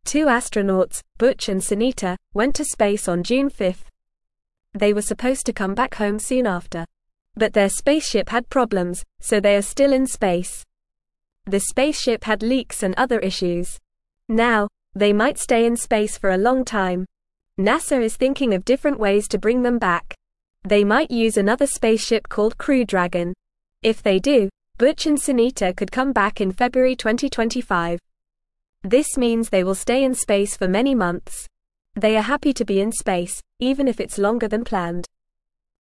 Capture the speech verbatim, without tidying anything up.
Two astronauts, Butch and Sunita, went to space on June fifth. They were supposed to come back home soon after. But their spaceship had problems, so they are still in space. The spaceship had leaks and other issues. Now, they might stay in space for a long time. NASA is thinking of different ways to bring them back. They might use another spaceship called Crew Dragon. If they do, Butch and Sunita could come back in February twenty twenty-five. This means they will stay in space for many months. They are happy to be in space, even if it's longer than planned.